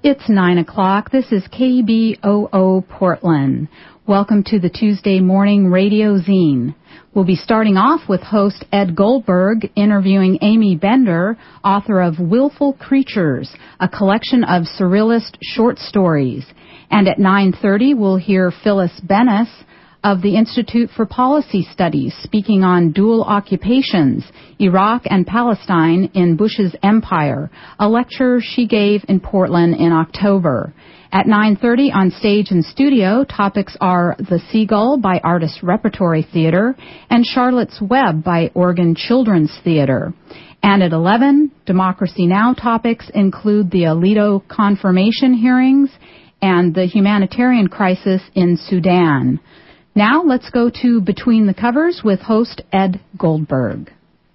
It's 9 o'clock. This is KBOO Portland. Welcome to the Tuesday Morning Radio Zine. We'll be starting off with host Ed Goldberg interviewing Amy Bender, author of Willful Creatures, a collection of surrealist short stories. And at 9:30, we'll hear Phyllis Bennis of the Institute for Policy Studies speaking on dual occupations, Iraq and Palestine in Bush's Empire, a lecture she gave in Portland in October. At 9:30 on stage and studio, topics are The Seagull by Artist Repertory Theater and Charlotte's Web by Oregon Children's Theater. And at 11, Democracy Now! Topics include the Alito confirmation hearings and the humanitarian crisis in Sudan. Now let's go to Between the Covers with host Ed Goldberg.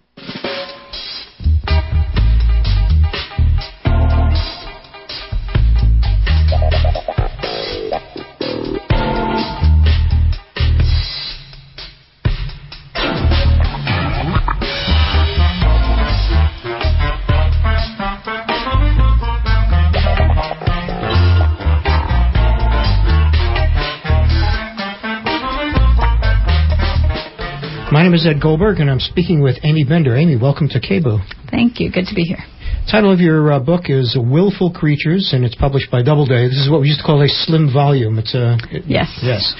My name is Ed Goldberg, and I'm speaking with Amy Bender. Amy, welcome to KBOO. Thank you. Good to be here. The title of your book is Willful Creatures, and it's published by Doubleday. This is what we used to call a slim volume. Yes. Yes.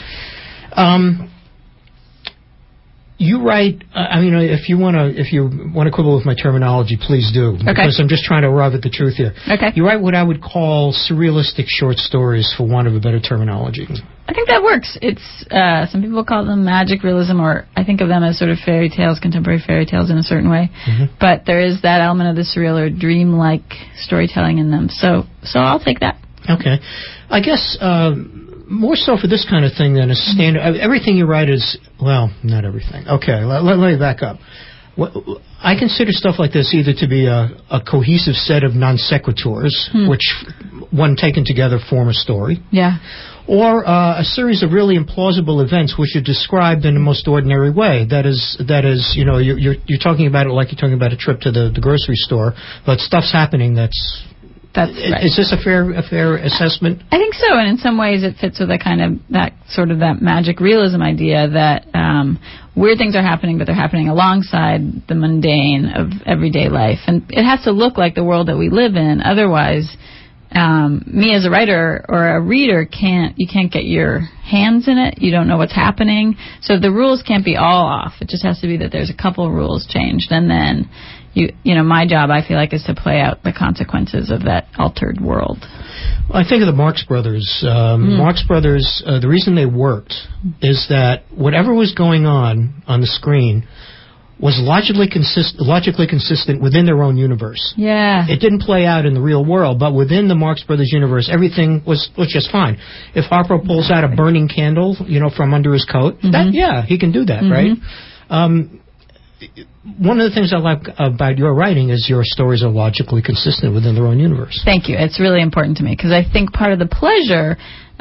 You write. If you want to quibble with my terminology, please do. Okay. Because I'm just trying to arrive at the truth here. Okay. You write what I would call surrealistic short stories, for want of a better terminology. I think that works. It's some people call them magic realism, or I think of them as sort of fairy tales, contemporary fairy tales in a certain way. Mm-hmm. But there is that element of the surreal or dream-like storytelling in them. So I'll take that. Okay. I guess more so for this kind of thing than a standard. Everything you write is, well, not everything. Okay, let me back up. I consider stuff like this either to be a cohesive set of non sequiturs, which, when taken together, form a story. Yeah. Or a series of really implausible events which are described in the most ordinary way. That is, you're talking about it like you're talking about a trip to the grocery store, but stuff's happening that's right. Is this a fair assessment? I think so, and in some ways it fits with that magic realism idea that weird things are happening, but they're happening alongside the mundane of everyday life, and it has to look like the world that we live in. Otherwise, me as a writer or a reader can't get your hands in it. You don't know what's happening, so the rules can't be all off. It just has to be that there's a couple rules changed, and then my job, I feel like, is to play out the consequences of that altered world. Well, I think of the Marx Brothers. Marx Brothers, the reason they worked is that whatever was going on the screen was logically consistent within their own universe. Yeah. It didn't play out in the real world, but within the Marx Brothers universe, everything was just fine. If Harpo pulls out a burning candle, from under his coat, he can do that, right? One of the things I like about your writing is your stories are logically consistent within their own universe. Thank you. It's really important to me because I think part of the pleasure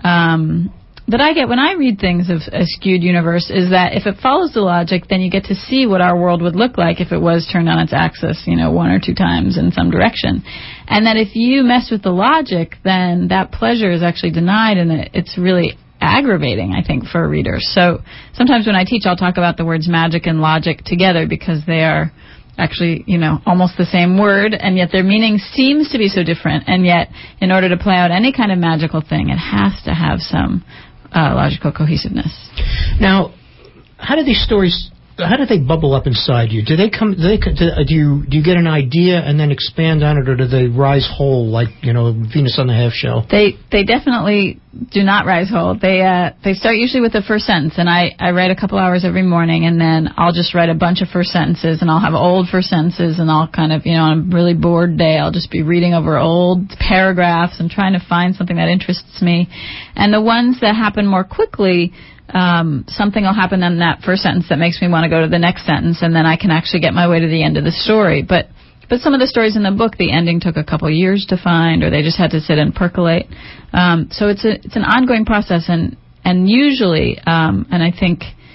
that I get when I read things of a skewed universe is that if it follows the logic, then you get to see what our world would look like if it was turned on its axis, one or two times in some direction. And that if you mess with the logic, then that pleasure is actually denied, and it's really aggravating, I think, for a reader. So sometimes when I teach, I'll talk about the words magic and logic together because they are actually, almost the same word, and yet their meaning seems to be so different. And yet, in order to play out any kind of magical thing, it has to have some logical cohesiveness. Now, how do these stories how do they bubble up inside you? Do you get an idea and then expand on it, or do they rise whole like Venus on the half shell? They definitely do not rise whole. They start usually with the first sentence, and I write a couple hours every morning, and then I'll just write a bunch of first sentences, and I'll have old first sentences, and I'll kind of on a really bored day I'll just be reading over old paragraphs and trying to find something that interests me. And the ones that happen more quickly, something will happen in that first sentence that makes me want to go to the next sentence, and then I can actually get my way to the end of the story. But some of the stories in the book, the ending took a couple years to find, or they just had to sit and percolate. So it's an ongoing process, and usually, and I think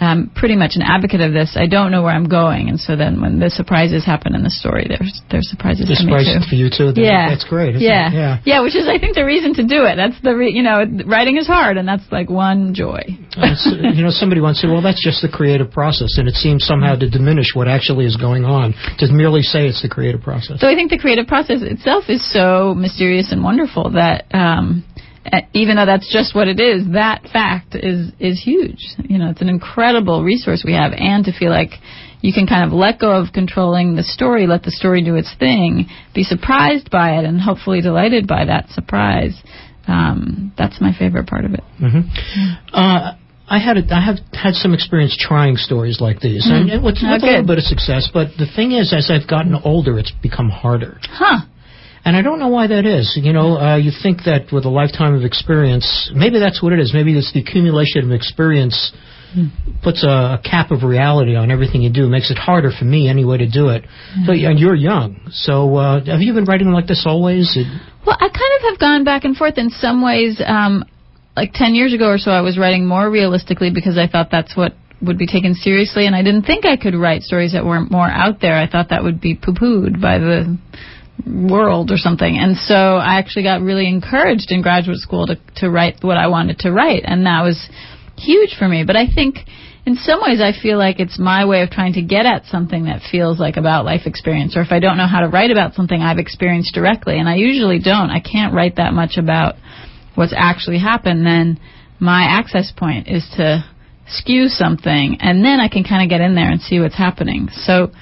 I'm pretty much an advocate of this. I don't know where I'm going, and so then when the surprises happen in the story, there's surprises to me too. For you too. That's great. Yeah. Which is, I think, the reason to do it. That's writing is hard, and that's like one joy. Somebody once said, "Well, that's just the creative process," and it seems somehow to diminish what actually is going on. Just merely say it's the creative process. So I think the creative process itself is so mysterious and wonderful that. Even though that's just what it is, that fact is huge. It's an incredible resource we have, and to feel like you can kind of let go of controlling the story, let the story do its thing, be surprised by it, and hopefully delighted by that surprise. That's my favorite part of it. Mm-hmm. I have had some experience trying stories like these, and with a little bit of success. But the thing is, as I've gotten older, it's become harder. Huh. And I don't know why that is. You think that with a lifetime of experience, maybe that's what it is. Maybe it's the accumulation of experience puts a cap of reality on everything you do. It makes it harder for me anyway to do it. So, and you're young. So have you been writing like this always? Well, I kind of have gone back and forth in some ways. Like 10 years ago or so, I was writing more realistically because I thought that's what would be taken seriously. And I didn't think I could write stories that weren't more out there. I thought that would be poo-pooed by the world or something, and so I actually got really encouraged in graduate school to write what I wanted to write, and that was huge for me. But I think in some ways I feel like it's my way of trying to get at something that feels like about life experience, or if I don't know how to write about something I've experienced directly, and I usually don't. I can't write that much about what's actually happened. Then my access point is to skew something, and then I can kind of get in there and see what's happening. So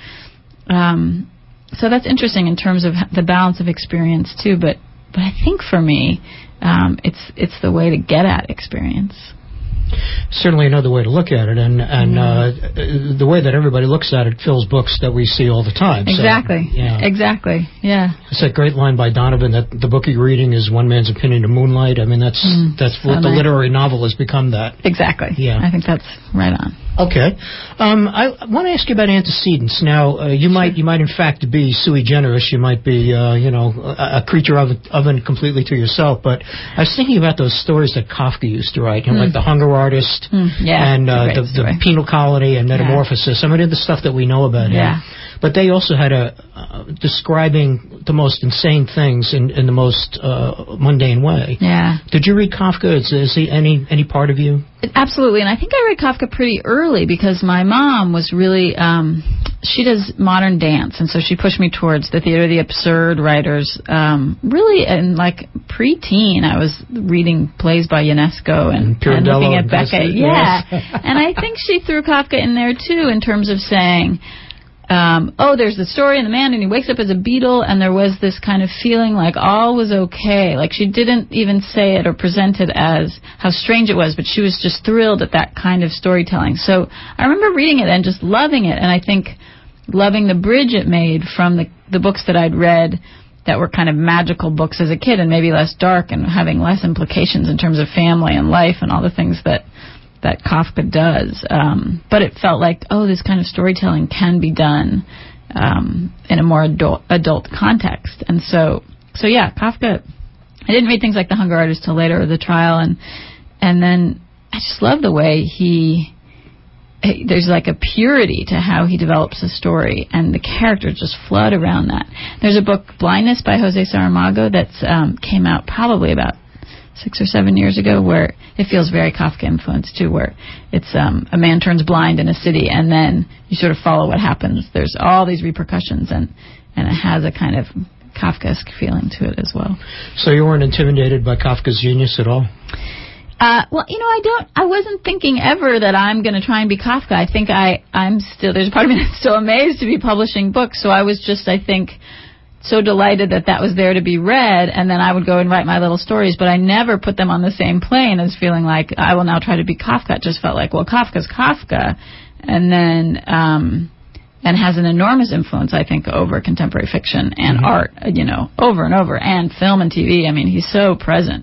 that's interesting in terms of the balance of experience too. But I think for me, it's the way to get at experience. Certainly another way to look at it, and the way that everybody looks at it fills books that we see all the time. Exactly. So, yeah. Exactly. Yeah. It's that great line by Donovan that the book you're reading is one man's opinion of Moonlight. I mean, that's what the literary novel has become. That exactly. Yeah. I think that's right on. Okay. I want to ask you about antecedents. Now, you might in fact be sui generis. You might be, a creature of it completely to yourself. But I was thinking about those stories that Kafka used to write, like The Hunger Artist and the Penal Colony and Metamorphosis. I mean, the stuff that we know about him. But they also had describing the most insane things in the most mundane way. Yeah. Did you read Kafka? Is he any part of you? Absolutely, and I think I read Kafka pretty early because my mom was really, she does modern dance, and so she pushed me towards the theater of the absurd writers. Really, in like pre-teen, I was reading plays by Ionesco and looking at Beckett. Yeah, and I think she threw Kafka in there too in terms of saying, there's the story and the man, and he wakes up as a beetle, and there was this kind of feeling like all was okay. Like she didn't even say it or present it as how strange it was, but she was just thrilled at that kind of storytelling. So I remember reading it and just loving it, and I think loving the bridge it made from the books that I'd read that were kind of magical books as a kid and maybe less dark and having less implications in terms of family and life and all the things that Kafka does. But it felt like, this kind of storytelling can be done in a more adult context. And so yeah, Kafka, I didn't read things like The Hunger Artist till later, or The Trial, and then I just love the way there's like a purity to how he develops a story, and the characters just flood around that. There's a book, Blindness, by Jose Saramago, that's came out probably about 6 or 7 years ago, where it feels very Kafka influenced too, where it's a man turns blind in a city, and then you sort of follow what happens. There's all these repercussions, and it has a kind of Kafkaesque feeling to it as well. So you weren't intimidated by Kafka's genius at all? I wasn't thinking ever that I'm going to try and be Kafka. I think I'm still, there's a part of me that's still amazed to be publishing books, so I was just, I think, so delighted that was there to be read, and then I would go and write my little stories, but I never put them on the same plane as feeling like I will now try to be Kafka. It just felt like, well, Kafka's Kafka, and then and has an enormous influence, I think, over contemporary fiction and art, over and over, and film and TV. I mean, he's so present.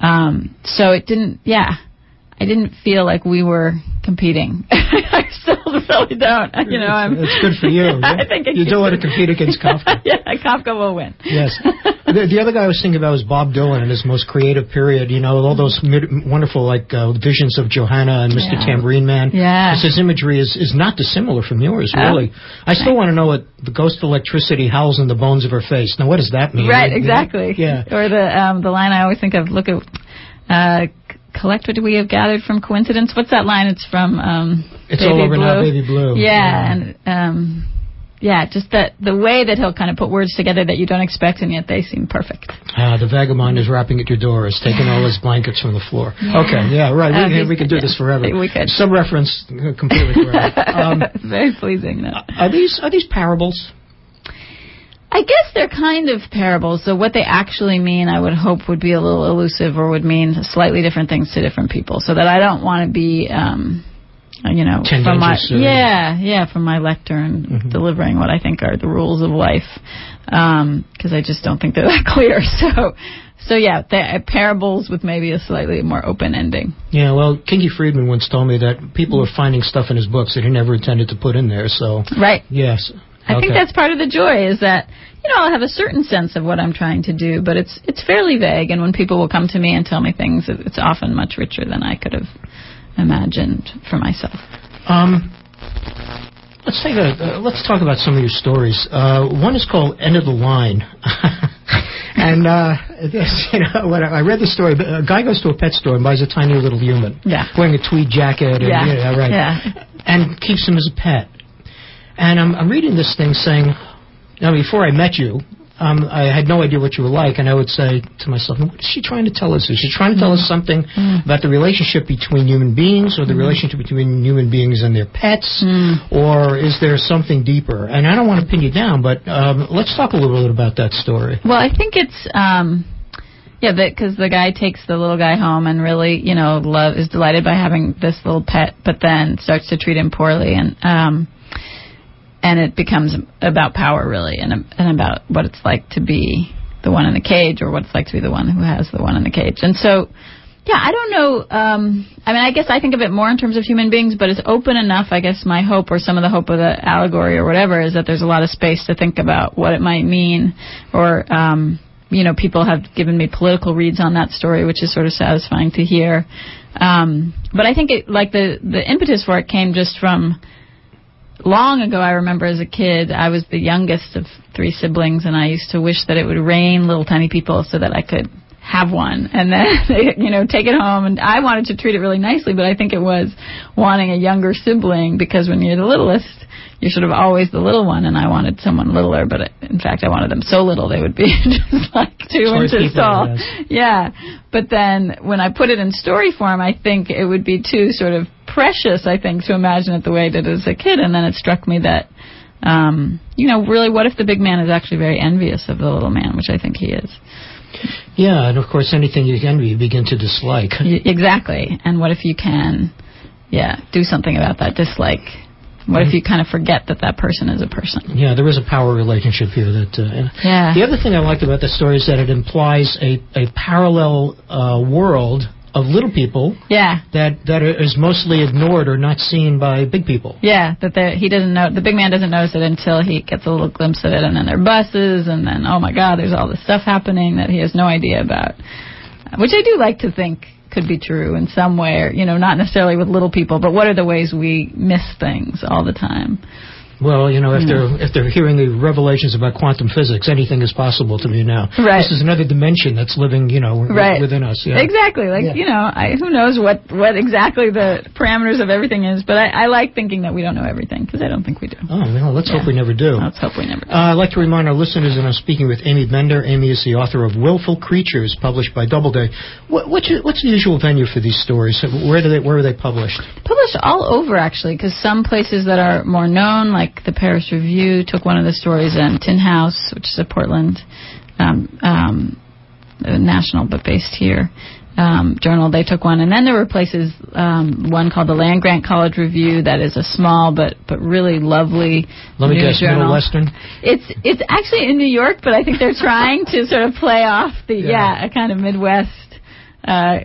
So it didn't, I didn't feel like we were competing. I still novels really don't. It's good for you. I think you don't want to compete against Kafka. Yeah, Kafka will win. Yes. The other guy I was thinking about was Bob Dylan in his most creative period. All those wonderful visions of Johanna and Mr. Tambourine Man. Yeah. His imagery is not dissimilar from yours, really. I still want to know what the ghost of electricity howls in the bones of her face. Now, what does that mean? Right, exactly. Yeah. Or the line I always think of, look at, collect what we have gathered from coincidence. What's that line? It's from It's Baby All Over Blue. Now, Baby Blue. Yeah, and just that the way that he'll kind of put words together that you don't expect, and yet they seem perfect. The vagabond is rapping at your door, is taking all his blankets from the floor. Yeah. Okay, yeah, right. We could do this forever. We could. Sub-reference completely correct. Very pleasing, though. Are these parables? I guess they're kind of parables, so what they actually mean, I would hope, would be a little elusive or would mean slightly different things to different people, so that I don't want to be, from my lectern delivering what I think are the rules of life, because I just don't think they're that clear. So yeah, they're parables with maybe a slightly more open ending. Yeah, well, Kingi Friedman once told me that people are finding stuff in his books that he never intended to put in there, so... Right. Yes. I think that's part of the joy, is that, I'll have a certain sense of what I'm trying to do, but it's fairly vague, and when people will come to me and tell me things, it's often much richer than I could have imagined for myself. Let's talk about some of your stories. One is called End of the Line. And when I read the story, a guy goes to a pet store and buys a tiny little human, wearing a tweed jacket, and keeps him as a pet. And I'm reading this thing saying, before I met you, I had no idea what you were like, and I would say to myself, what is she trying to tell us? Is she trying to tell us something about the relationship between human beings, or the relationship between human beings and their pets, or is there something deeper? And I don't want to pin you down, but let's talk a little bit about that story. Well, I think it's... because the guy takes the little guy home and really, is delighted by having this little pet, but then starts to treat him poorly, and it becomes about power, really, and about what it's like to be the one in the cage, or what it's like to be the one who has the one in the cage. And so, I don't know. I guess I think of it more in terms of human beings, but it's open enough. I guess my hope, or some of the hope of the allegory or whatever, is that there's a lot of space to think about what it might mean, or... people have given me political reads on that story, which is sort of satisfying to hear. But I think the impetus for it came just from long ago. I remember as a kid, I was the youngest of 3 siblings, and I used to wish that it would rain little tiny people so that I could have one, and then take it home. And I wanted to treat it really nicely, but I think it was wanting a younger sibling, because when you're the littlest, you're sort of always the little one, and I wanted someone littler, but in fact I wanted them so little they would be just like 2 inches tall. Yeah, but then when I put it in story form, I think it would be too sort of precious, I think, to imagine it the way I did as a kid, and then it struck me that, really, what if the big man is actually very envious of the little man, which I think he is. Yeah, and of course anything you envy you begin to dislike. Exactly, and what if you can, do something about that dislike? What if you kind of forget that person is a person? Yeah, there is a power relationship here. The other thing I liked about the story is that it implies a parallel world of little people that is mostly ignored or not seen by big people. Yeah, that he doesn't know. The big man doesn't notice it until he gets a little glimpse of it, and then there are buses, and then, oh my God, there's all this stuff happening that he has no idea about, which I do like to think could be true in some way, or, not necessarily with little people, but what are the ways we miss things all the time? Well, if they're hearing the revelations about quantum physics, anything is possible to me now. Right. This is another dimension that's living, within us. Yeah. Exactly. Who knows what exactly the parameters of everything is, but I like thinking that we don't know everything, because I don't think we do. Oh, well, let's hope we never do. Let's hope we never do. I'd like to remind our listeners that I'm speaking with Amy Bender. Amy is the author of Willful Creatures, published by Doubleday. What's the usual venue for these stories? Where are they published? Published all over, actually, because some places that are more known, like the Paris Review took one of the stories, and Tin House, which is a Portland national but based here journal, they took one. And then there were places, one called the Land Grant College Review, that is a small but really lovely news journal. Middle Western? It's actually in New York, but I think they're trying to sort of play off a kind of Midwest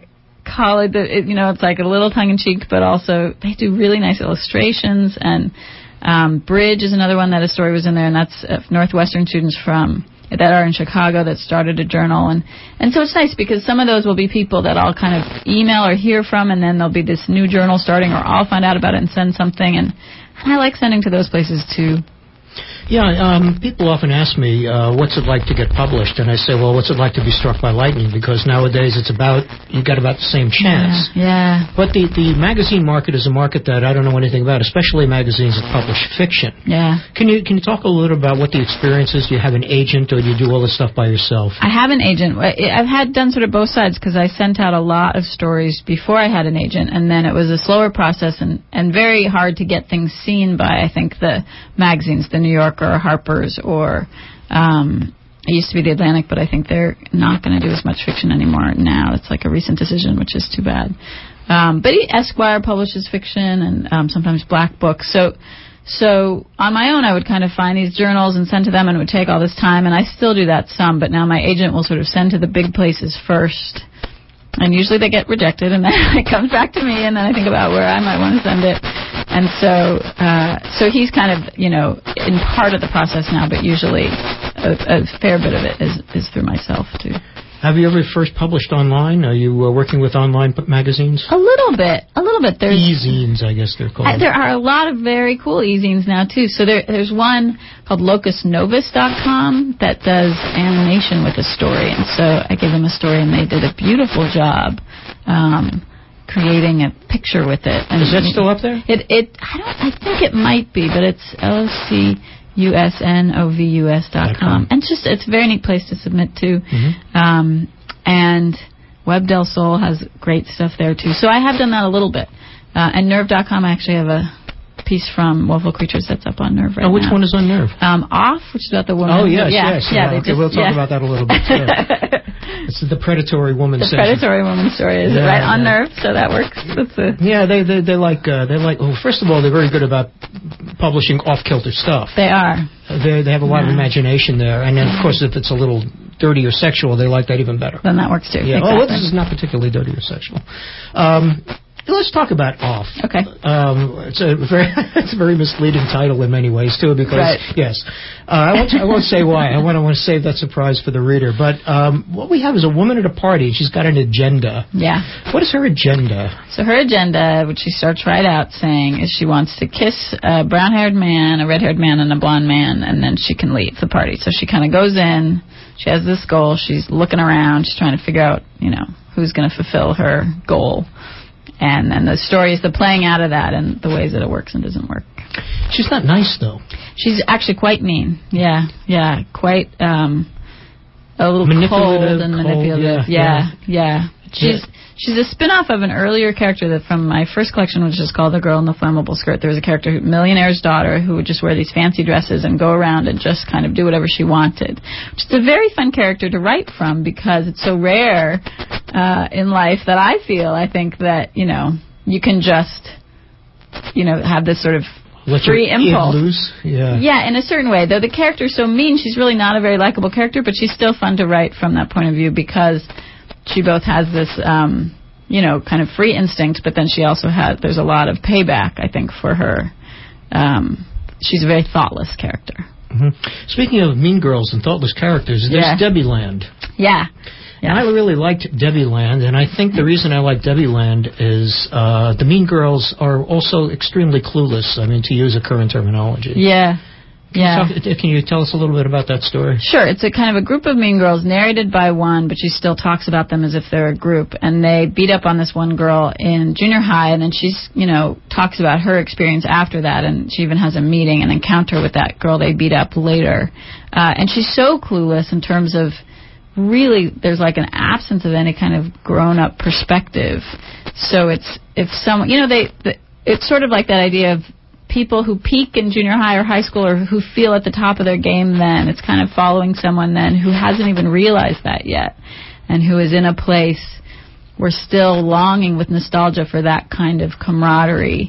college. It's like a little tongue-in-cheek, but also they do really nice illustrations. And Bridge is another one that a story was in there, and that's Northwestern students that are in Chicago that started a journal. And so it's nice because some of those will be people that I'll kind of email or hear from, and then there'll be this new journal starting, or I'll find out about it and send something. And I like sending to those places, too. Yeah, people often ask me, what's it like to get published? And I say, well, what's it like to be struck by lightning? Because nowadays you got about the same chance. Yeah. But the magazine market is a market that I don't know anything about, especially magazines that publish fiction. Yeah. Can you talk a little about what the experience is? Do you have an agent, or do you do all this stuff by yourself? I have an agent. I've done sort of both sides, because I sent out a lot of stories before I had an agent, and then it was a slower process and very hard to get things seen by, I think, the magazines, the New Yorker or Harper's, or it used to be the Atlantic, but I think they're not going to do as much fiction anymore now. It's like a recent decision, which is too bad. But Esquire publishes fiction, and sometimes Black Books. So on my own, I would kind of find these journals and send to them, and it would take all this time, and I still do that some, but now my agent will sort of send to the big places first. And usually they get rejected, and then it comes back to me, and then I think about where I might want to send it. And so he's kind of, in part of the process now, but usually a fair bit of it is through myself, too. Have you ever first published online? Are you working with online magazines? A little bit. There's e-zines, I guess they're called. There are a lot of very cool e-zines now, too. So there's one called locusnovus.com that does animation with a story. And so I gave them a story, and they did a beautiful job creating a picture with it. And is that still up there? I think it might be, but it's LCUSNOVUS.com. And it's a very neat place to submit to. Mm-hmm. And Web Del Sol has great stuff there, too. So I have done that a little bit. And Nerve.com, I actually have a piece from Woeful Creatures that's up on Nerve right now. Oh, which one is on Nerve? Off, which is about the woman. Oh, yes. Okay, we'll talk about that a little bit, too. It's the predatory woman. The predatory woman story is right on Nerve, so that works. They like. Well, first of all, they're very good about publishing off-kilter stuff. They are. They have a lot of imagination there, and then of course, if it's a little dirty or sexual, they like that even better. Then that works too. Yeah. Exactly. Oh, this is not particularly dirty or sexual. Let's talk about Off. Okay. It's a very misleading title in many ways too, because yes, I won't say why. I want to save that surprise for the reader. But what we have is a woman at a party. She's got an agenda. Yeah. What is her agenda? So her agenda, which she starts right out saying, is she wants to kiss a brown-haired man, a red-haired man, and a blonde man, and then she can leave the party. So she kind of goes in. She has this goal. She's looking around. She's trying to figure out, who's going to fulfill her goal. And then the story is the playing out of that and the ways that it works and doesn't work. She's not nice, though. She's actually quite mean. Yeah. Quite a little cold and manipulative. Yeah. She's a spin-off of an earlier character from my first collection, which is called The Girl in the Flammable Skirt. There was a character, millionaire's daughter, who would just wear these fancy dresses and go around and just kind of do whatever she wanted. Which is a very fun character to write from because it's so rare in life that I think that, you can just, have this sort of free impulse. Loose. Yeah, in a certain way. Though the character's so mean, she's really not a very likable character, but she's still fun to write from that point of view because she both has this, kind of free instinct, but then she also there's a lot of payback, I think, for her. She's a very thoughtless character. Mm-hmm. Speaking of mean girls and thoughtless characters, there's Debbieland. Yeah. And I really liked Debbieland, and I think the reason I like Debbieland is the mean girls are also extremely clueless, to use a current terminology. Yeah. Can you tell us a little bit about that story? Sure. It's a kind of a group of mean girls narrated by one, but she still talks about them as if they're a group. And they beat up on this one girl in junior high, and then she's, talks about her experience after that, and she even has a meeting, an encounter with that girl they beat up later. And she's so clueless in terms of really there's like an absence of any kind of grown-up perspective. So it's if someone, it's sort of like that idea of people who peak in junior high or high school or who feel at the top of their game then. It's kind of following someone then who hasn't even realized that yet and who is in a place where still longing with nostalgia for that kind of camaraderie.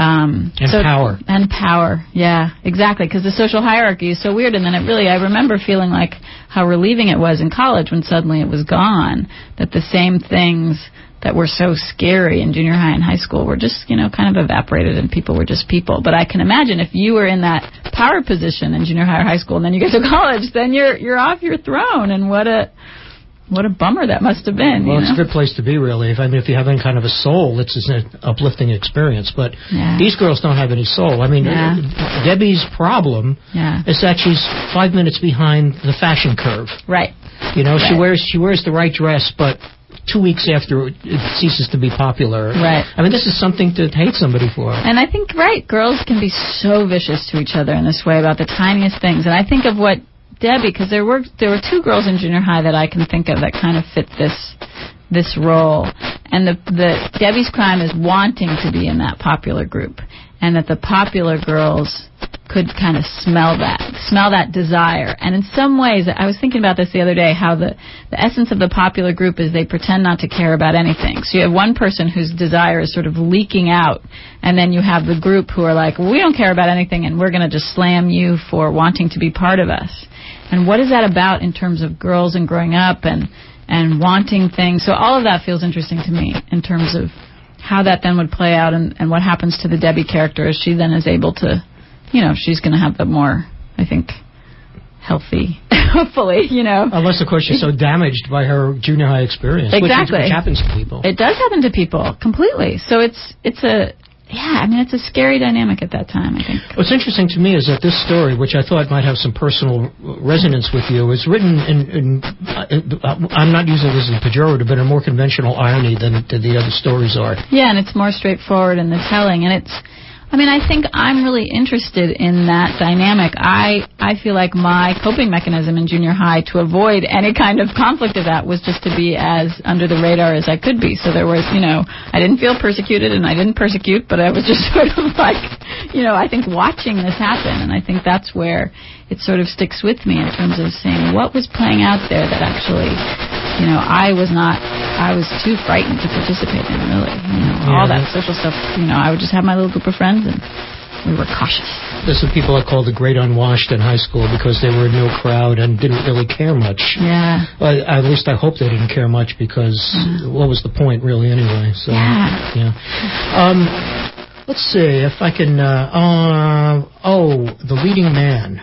Power. And power, yeah, exactly, because the social hierarchy is so weird. And then I remember feeling like how relieving it was in college when suddenly it was gone, that the same things that were so scary in junior high and high school were just, kind of evaporated, and people were just people. But I can imagine if you were in that power position in junior high or high school, and then you get to college, then you're off your throne, and what a bummer that must have been. Well, it's a good place to be, really. If you have any kind of a soul, it's an uplifting experience. But these girls don't have any soul. Debbie's problem is that she's 5 minutes behind the fashion curve. Right. She wears the right dress, but 2 weeks after it ceases to be popular. Right. This is something to hate somebody for. And I think, girls can be so vicious to each other in this way about the tiniest things. And I think of what Debbie, because there were two girls in junior high that I can think of that kind of fit this role. And the Debbie's crime is wanting to be in that popular group, and that the popular girls could kind of smell that desire. And in some ways, I was thinking about this the other day, how the essence of the popular group is they pretend not to care about anything. So you have one person whose desire is sort of leaking out, and then you have the group who are like, well, we don't care about anything, and we're going to just slam you for wanting to be part of us. And what is that about in terms of girls and growing up and wanting things? So all of that feels interesting to me in terms of how that then would play out, and what happens to the Debbie character as she then is able to, she's going to have a more, I think, healthy, hopefully, Unless, of course, she's so damaged by her junior high experience. Exactly. Which happens to people. It does happen to people, completely. So it's a scary dynamic at that time, I think. What's interesting to me is that this story, which I thought might have some personal resonance with you, is written in I'm not using this as a pejorative, but a more conventional irony than the other stories are. Yeah, and it's more straightforward in the telling, and I think I'm really interested in that dynamic. I feel like my coping mechanism in junior high to avoid any kind of conflict of that was just to be as under the radar as I could be. So there was, I didn't feel persecuted and I didn't persecute, but I was just sort of like, I think watching this happen. And I think that's where it sort of sticks with me in terms of saying what was playing out there that actually, I was too frightened to participate in, really. All that social stuff, I would just have my little group of friends, and we were cautious. There's some people I called the great unwashed in high school because they were in no crowd and didn't really care much. Yeah. Well, at least I hope they didn't care much, because what was the point, really, anyway? So, yeah. Let's see if I can... The Leading Man.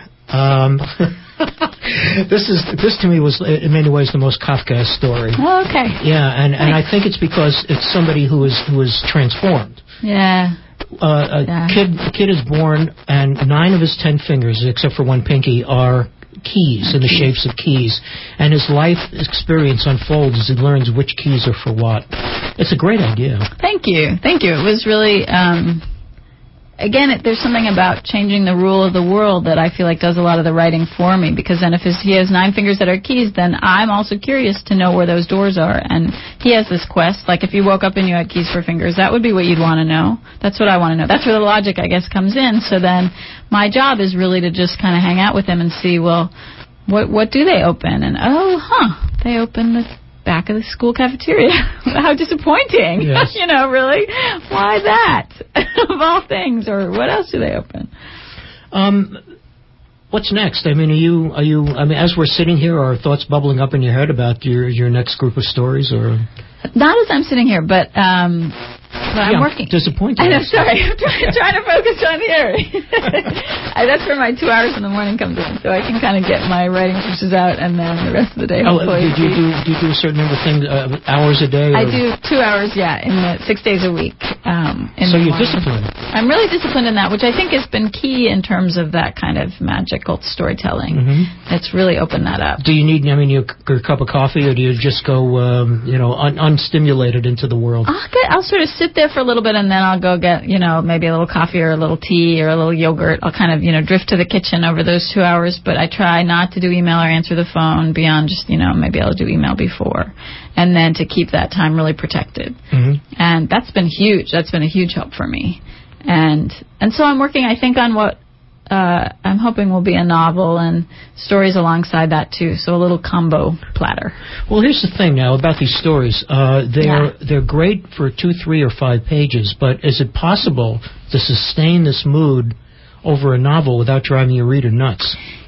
This to me was in many ways the most Kafka story. Oh, okay. Yeah, and I think it's because it's somebody who is transformed. Yeah. A kid is born, and 9 of his 10 fingers, except for one pinky, are keys in the shapes of keys, and his life experience unfolds as he learns which keys are for what. It's a great idea. Thank you. It was really again, there's something about changing the rule of the world that I feel like does a lot of the writing for me, because then if he has 9 fingers that are keys, then I'm also curious to know where those doors are. And he has this quest, like if you woke up and you had keys for fingers, that would be what you'd want to know. That's what I want to know. That's where the logic, I guess, comes in. So then my job is really to just kind of hang out with him and see, well, what do they open? And, they open the back of the school cafeteria. How disappointing. Yes. Really? Why that? Of all things. Or what else do they open? What's next? Are you as we're sitting here, are thoughts bubbling up in your head about your next group of stories, or? Not as I'm sitting here, but I'm working. Disappointing. I know, sorry. I'm trying to focus on here. That's where my 2 hours in the morning comes in, so I can kind of get my writing juices out, and then the rest of the day, hopefully. Do you do a certain number of things, hours a day? I do 2 hours, in 6 days a week. So you're disciplined. I'm really disciplined in that, which I think has been key in terms of that kind of magical storytelling. Mm-hmm. It's really opened that up. Do you need, your cup of coffee, or do you just go, unstimulated into the world? I'll sort of sit there for a little bit, and then I'll go get, maybe a little coffee or a little tea or a little yogurt. I'll kind of, drift to the kitchen over those 2 hours, but I try not to do email or answer the phone beyond just, maybe I'll do email before. And then to keep that time really protected. Mm-hmm. And that's been huge. That's been a huge help for me. And so I'm working, I think, on what I'm hoping will be a novel and stories alongside that too. So a little combo platter. Well, here's the thing now about these stories. They're great for 2, 3, or 5 pages, but is it possible to sustain this mood over a novel without driving your reader nuts?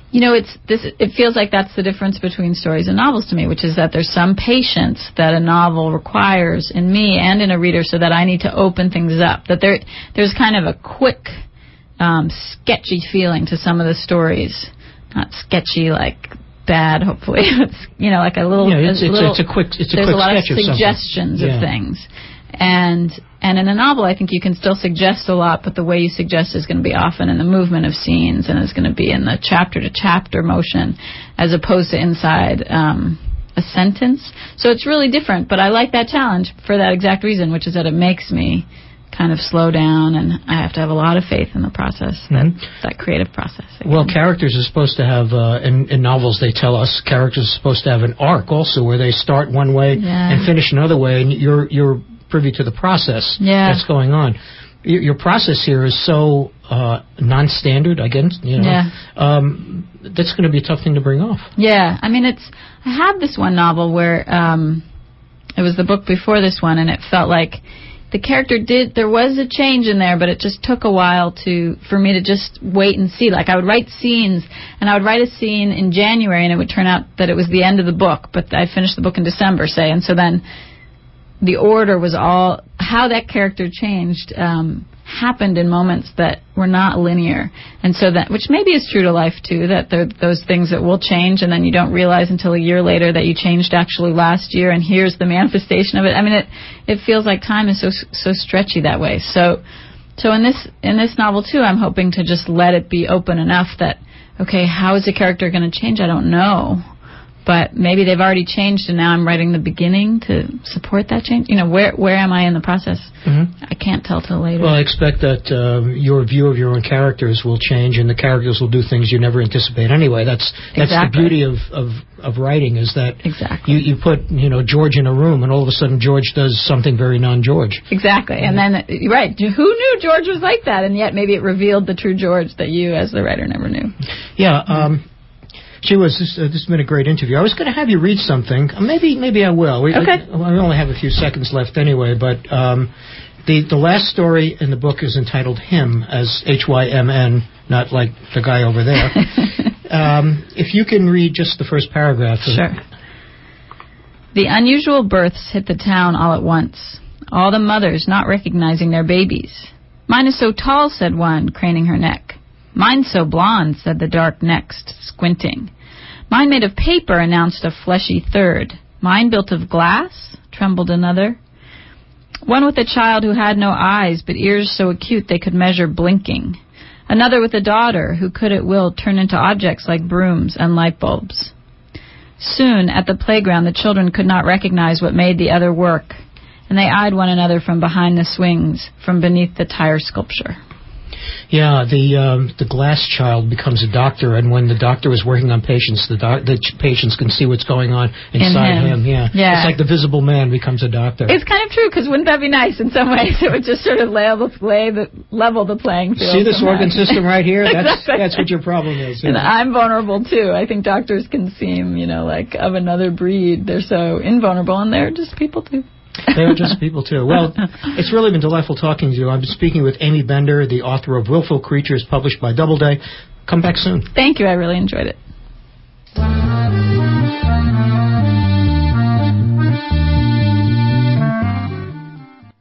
It feels like that's the difference between stories and novels to me, which is that there's some patience that a novel requires in me and in a reader, so that I need to open things up. That there's kind of a quick, sketchy feeling to some of the stories. Not sketchy like bad, hopefully. It's, like a little. Yeah, it's a quick sketch of something. There's a lot of suggestions of things. And in a novel, I think you can still suggest a lot, but the way you suggest is going to be often in the movement of scenes, and is going to be in the chapter-to-chapter motion, as opposed to inside a sentence. So it's really different, but I like that challenge for that exact reason, which is that it makes me kind of slow down, and I have to have a lot of faith in the process, that creative process. Again. Well, characters are supposed to have, in novels they tell us, characters are supposed to have an arc also, where they start one way and finish another way, and you're privy to the process that's going on. Your process here is so non-standard, again. That's going to be a tough thing to bring off. Yeah, I mean, I have this one novel where it was the book before this one, and it felt like the character there was a change in there, but it just took a while for me to just wait and see. Like, I would write scenes, and I would write a scene in January, and it would turn out that it was the end of the book, but I'd finished the book in December, say, and so then the order was all how that character changed happened in moments that were not linear, and so that, which maybe is true to life too, that there are those things that will change, and then you don't realize until a year later that you changed actually last year, and here's the manifestation of it. I mean, it feels like time is so stretchy that way. So in this novel too, I'm hoping to just let it be open enough that, okay, how is the character going to change? I don't know. But maybe they've already changed, and now I'm writing the beginning to support that change. Where am I in the process? Mm-hmm. I can't tell till later. Well, I expect that your view of your own characters will change, and the characters will do things you never anticipate anyway. That's the beauty of writing, is that you put George in a room, and all of a sudden George does something very non-George. Exactly, and then right, who knew George was like that? And yet maybe it revealed the true George that you, as the writer, never knew. Yeah. This has been a great interview. I was going to have you read something. Maybe I will. Okay. We only have a few seconds left anyway, but the last story in the book is entitled Hymn, as Hymn, not like the guy over there. If you can read just the first paragraph. Sure. The unusual births hit the town all at once, all the mothers not recognizing their babies. Mine is so tall, said one, craning her neck. Mine's so blonde, said the dark next, squinting. Mine made of paper, announced a fleshy third. Mine built of glass, trembled another. One with a child who had no eyes, but ears so acute they could measure blinking. Another with a daughter who could at will turn into objects like brooms and light bulbs. Soon, at the playground, the children could not recognize what made the other work, and they eyed one another from behind the swings, from beneath the tire sculpture. Yeah, the glass child becomes a doctor, and when the doctor is working on patients, the patients can see what's going on inside him. Yeah, it's like the visible man becomes a doctor. It's kind of true, because wouldn't that be nice in some ways? It would just sort of level the playing field. See this organ system right here? That's what your problem is. And I'm vulnerable too. I think doctors can seem, like of another breed. They're so invulnerable, and they're just people too. They're just people, too. Well, it's really been delightful talking to you. I've been speaking with Amy Bender, the author of Willful Creatures, published by Doubleday. Come back soon. Thank you. I really enjoyed it.